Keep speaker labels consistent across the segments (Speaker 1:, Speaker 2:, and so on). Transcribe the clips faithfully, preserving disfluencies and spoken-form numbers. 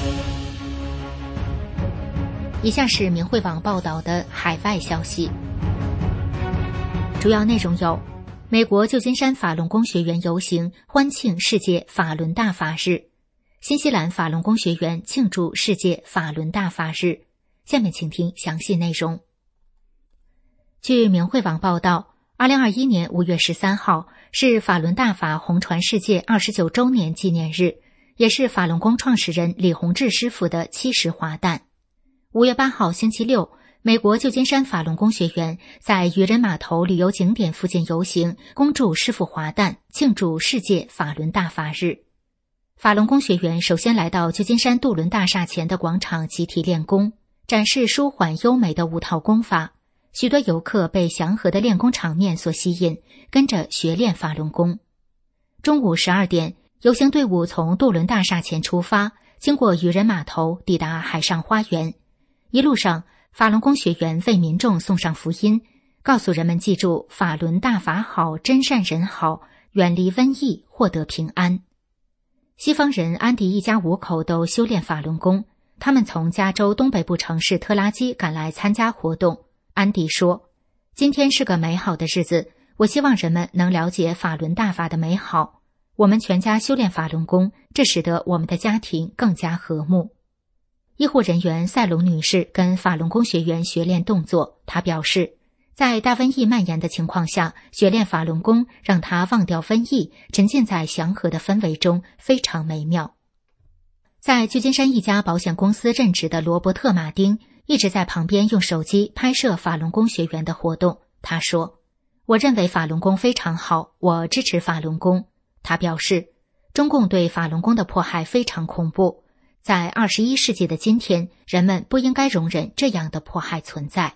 Speaker 1: 以下是明慧网报道的海外消息，主要内容有：美国旧金山法轮功学员游行欢庆世界法轮大法日，新西兰法轮功学员庆祝世界法轮大法日。下面请听详细内容。据明慧网报道，二零二一年五月十三号是法轮大法红传世界二十九周年纪念日，也是法轮功创始人李洪志师傅的七十华诞。五月八号星期六，美国旧金山法轮功学员在渔人码头旅游景点附近游行，恭祝师傅华诞，庆祝世界法轮大法日。法轮功学员首先来到旧金山渡轮大厦前的广场集体练功，展示舒缓优美的五套功法。许多游客被祥和的练功场面所吸引，跟着学练法轮功。中午十二点，游行队伍从渡轮大厦前出发，经过渔人码头，抵达海上花园。一路上，法轮功学员为民众送上福音，告诉人们记住法轮大法好，真善人好，远离瘟疫，获得平安。西方人安迪一家五口都修炼法轮功，他们从加州东北部城市特拉基赶来参加活动。安迪说，今天是个美好的日子，我希望人们能了解法轮大法的美好。我们全家修炼法轮功，这使得我们的家庭更加和睦。医护人员赛隆女士跟法轮功学员学练动作，她表示，在大瘟疫蔓延的情况下，学练法轮功让她忘掉瘟疫，沉浸在祥和的氛围中，非常美妙。在旧金山一家保险公司任职的罗伯特·马丁一直在旁边用手机拍摄法轮功学员的活动。他说，我认为法轮功非常好，我支持法轮功。他表示，中共对法轮功的迫害非常恐怖，在二十一世纪的今天，人们不应该容忍这样的迫害存在。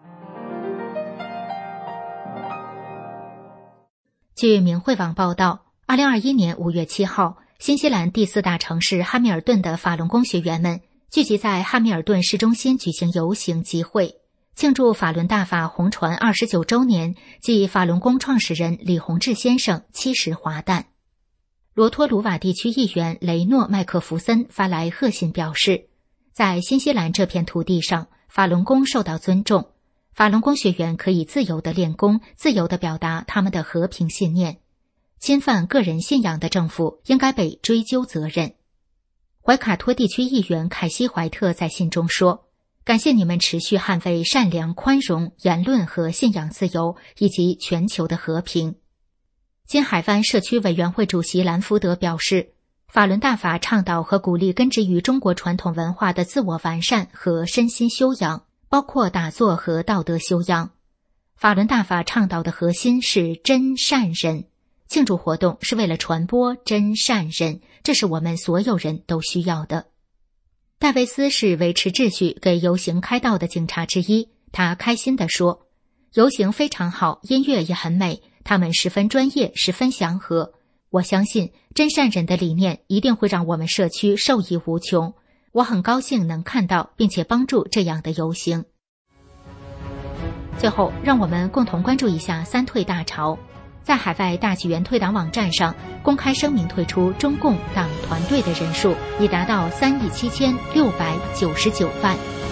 Speaker 1: 据明慧网报道，二零二一年五月七号，新西兰第四大城市汉密尔顿的法轮功学员们聚集在汉密尔顿市中心举行游行集会，庆祝法轮大法红传二十九周年暨法轮功创始人李洪志先生七十华诞。罗托鲁瓦地区议员雷诺·麦克弗森发来贺信表示，在新西兰这片土地上，法轮功受到尊重，法轮功学员可以自由地练功，自由地表达他们的和平信念。侵犯个人信仰的政府应该被追究责任。怀卡托地区议员凯西·怀特在信中说，感谢你们持续捍卫善良、宽容、言论和信仰自由，以及全球的和平。金海湾社区委员会主席兰福德表示，法轮大法倡导和鼓励根植于中国传统文化的自我完善和身心修养，包括打坐和道德修养。法轮大法倡导的核心是真善忍，庆祝活动是为了传播真善忍，这是我们所有人都需要的。戴维斯是维持秩序、给游行开道的警察之一，他开心地说，游行非常好，音乐也很美，他们十分专业，十分祥和。我相信真善忍的理念一定会让我们社区受益无穷。我很高兴能看到并且帮助这样的游行。最后，让我们共同关注一下三退大潮。在海外大纪元退党网站上公开声明退出中共党团队的人数已达到三亿七千六百九十九万。